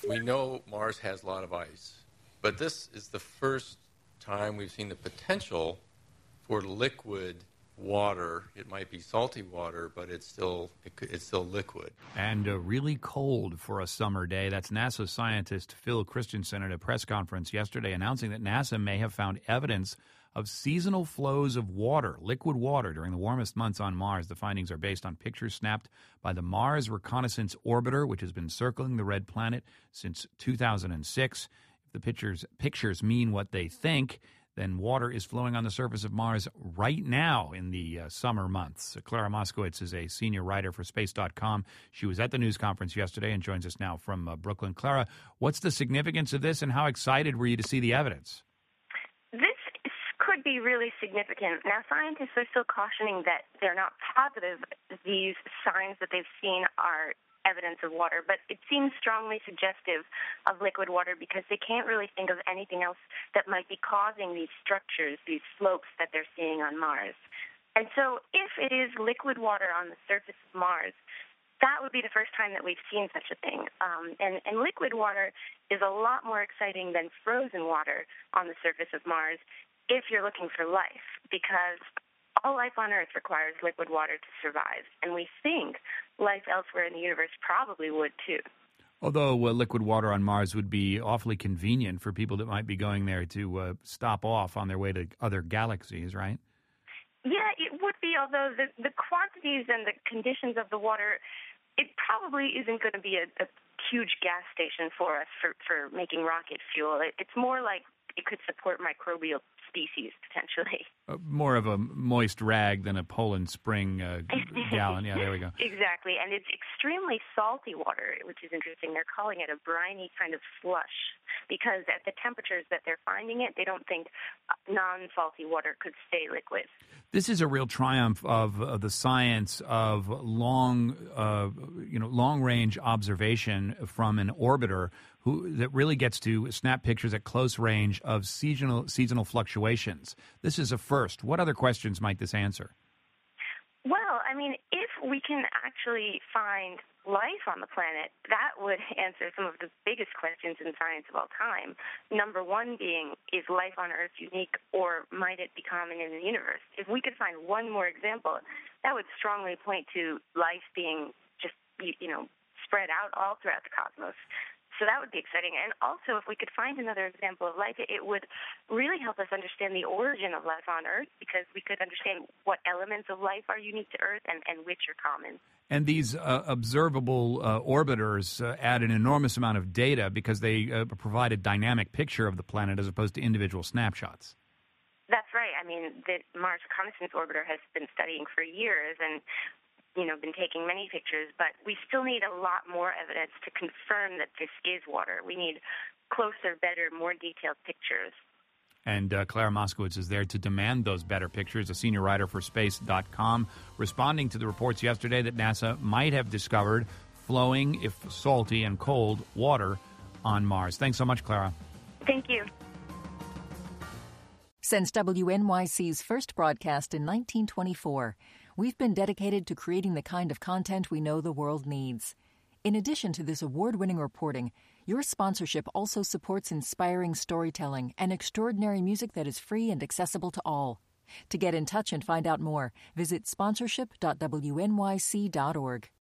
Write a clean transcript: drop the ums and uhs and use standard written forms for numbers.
We know Mars has a lot of ice, but this is the first time we've seen the potential for liquid water. It might be salty water, but it's still liquid. And really cold for a summer day. That's NASA scientist Phil Christensen at a press conference yesterday announcing that NASA may have found evidence of seasonal flows of water, liquid water, during the warmest months on Mars. The findings are based on pictures snapped by the Mars Reconnaissance Orbiter, which has been circling the red planet since 2006. If the pictures mean what they think, then water is flowing on the surface of Mars right now in the summer months. Clara Moskowitz is a senior writer for Space.com. She was at the news conference yesterday and joins us now from Brooklyn. Clara, what's the significance of this, and how excited were you to see the evidence? This could be really significant. Now, scientists are still cautioning that they're not positive these signs that they've seen are evidence of water, but it seems strongly suggestive of liquid water because they can't really think of anything else that might be causing these structures, these slopes that they're seeing on Mars. And so if it is liquid water on the surface of Mars, that would be the first time that we've seen such a thing. And liquid water is a lot more exciting than frozen water on the surface of Mars if you're looking for life, because all life on Earth requires liquid water to survive, and we think life elsewhere in the universe probably would too. Although liquid water on Mars would be awfully convenient for people that might be going there to stop off on their way to other galaxies, right? Yeah, it would be, although the quantities and the conditions of the water, it probably isn't going to be a huge gas station for us for making rocket fuel. It's more like it could support microbial species, potentially. More of a moist rag than a Poland Spring gallon. Yeah, there we go. Exactly. And it's extremely salty water, which is interesting. They're calling it a briny kind of slush because at the temperatures that they're finding it, they don't think non-salty water could stay liquid. This is a real triumph of the science of long-range observation from an orbiter that really gets to snap pictures at close range of seasonal fluctuations. This is a first. What other questions might this answer? Well, I mean, if we can actually find life on the planet, that would answer some of the biggest questions in science of all time. Number one being, is life on Earth unique, or might it be common in the universe? If we could find one more example, that would strongly point to life being just, spread out all throughout the cosmos. So that would be exciting. And also, if we could find another example of life, it would really help us understand the origin of life on Earth, because we could understand what elements of life are unique to Earth and which are common. And these observable orbiters add an enormous amount of data because they provide a dynamic picture of the planet as opposed to individual snapshots. That's right. I mean, the Mars Reconnaissance Orbiter has been studying for years and been taking many pictures, but we still need a lot more evidence to confirm that this is water. We need closer, better, more detailed pictures. And Clara Moskowitz is there to demand those better pictures, a senior writer for Space.com, responding to the reports yesterday that NASA might have discovered flowing, if salty and cold, water on Mars. Thanks so much, Clara. Thank you. Since WNYC's first broadcast in 1924, we've been dedicated to creating the kind of content we know the world needs. In addition to this award-winning reporting, your sponsorship also supports inspiring storytelling and extraordinary music that is free and accessible to all. To get in touch and find out more, visit sponsorship.wnyc.org.